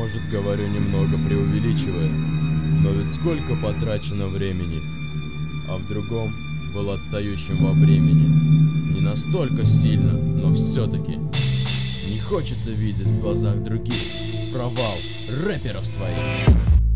Может, говорю немного преувеличивая, но ведь сколько потрачено времени, а в другом был отстающим во времени. Не настолько сильно, но все-таки не хочется видеть в глазах других провал рэперов своих.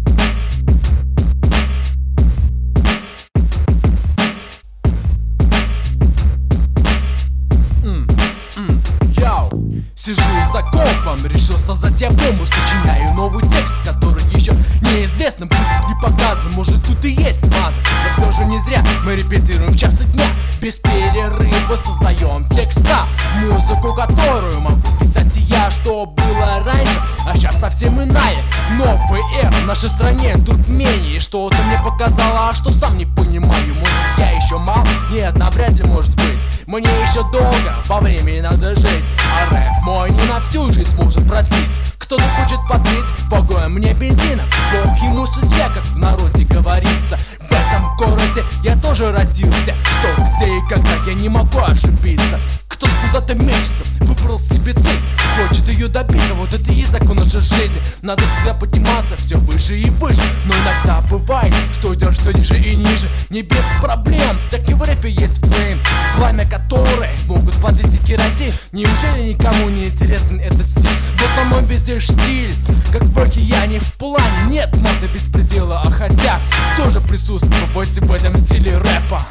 Сижу за компом, решил создать я бомбу. Сочиняю новый текст, который еще неизвестно, будет ли показан. Может, тут и есть маза, но все же не зря мы репетируем в часы дня. Без перерыва создаем текста, музыку, которую могу писать и я. Что было раньше, а сейчас совсем иная. Новый эра в нашей стране тут менее. Что-то мне показало, а что сам не понимаю. Может, я еще мал? Нет, навряд ли может быть. Мне еще долго по времени надо жить, а рэп мой не на всю жизнь сможет продлить. Кто-то хочет подлить вагон мне бензина, Бог ему судья, как в народе говорится. В этом городе я тоже родился, что, где и когда я не могу ошибиться. Кто-то куда-то мечется, выбрал себе цель, хочет ее добиться. Вот это и закон нашей жизни. Надо всегда подниматься все выше и выше. Но иногда бывает, что идешь все ниже и ниже. Не без проблем, так и в рэпе есть флейм, пламя которое могут подлить и керосин. Неужели никому не интересен этот стиль? В основном везде стиль, как в океане в плане. Нет моды без предела, а хотя тоже присутствуйте в этом стиле рэпа.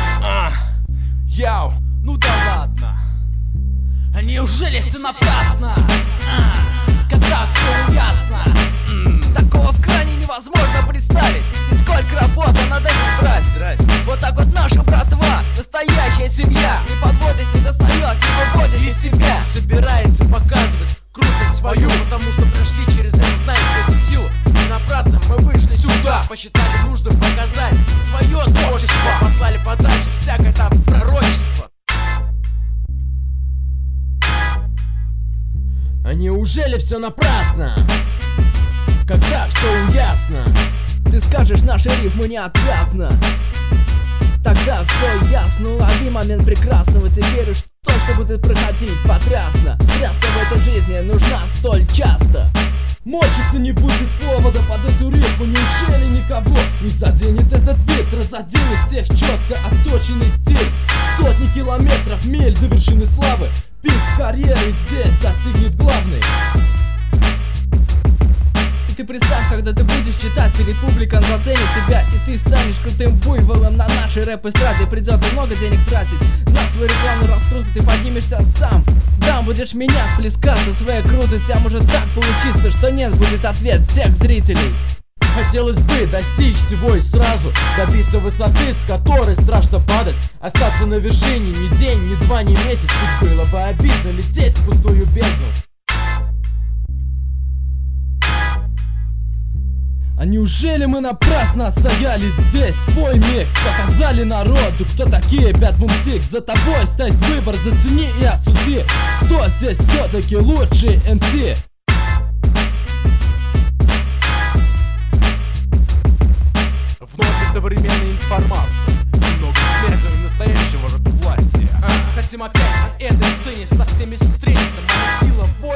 Яу, ну да ладно. А неужели все напрасно? Когда все ясно? Такого в крайне невозможно представить. И сколько работы над этим, здрасте. Вот так вот наша братва, настоящая семья, не подводит, не достает, не выводит из себя. Собирается показывать крутость свою, потому что прошли через это, знаем всю эту силу. Не напрасно мы вышли сюда, посчитали нужным показать свое творчество. Послали подальше всякое там пророчество. А неужели все напрасно? Когда все ясно? Ты скажешь, наши рифмы не отвязно. Тогда все ясно, лови момент прекрасного. Теперь уж то, что будет проходить потрясно. Встряска в этой жизни нужна столь часто. Морщиться не будет повода под эту рифму. Неужели никого не заденет этот бит? Разоденет всех четко отточенный стиль. Сотни километров, миль до вершины славы. Пик карьеры здесь достигнет главный. Ты представь, когда ты будешь читать, перед публикой заценит тебя, и ты станешь крутым буйволом на нашей рэп-эстраде. Придется много денег тратить на свою рекламу, раскрутку, ты поднимешься сам. Да, будешь меня плескаться своей крутостью, а может так получиться, что нет, будет ответ всех зрителей. Хотелось бы достичь всего и сразу, добиться высоты, с которой страшно падать. Остаться на вершине ни день, ни два, ни месяц, ведь было бы обидно лететь в пустую бездну. А неужели мы напрасно отстояли здесь свой микс? Показали народу, кто такие Bad Boom Six. За тобой стоит выбор, зацени и осуди, кто здесь все-таки лучший MC. В норме современной информации, много смеха и настоящего рэп-властия. Хотим опять на этой сцене со всеми встретиться. Моя сила воли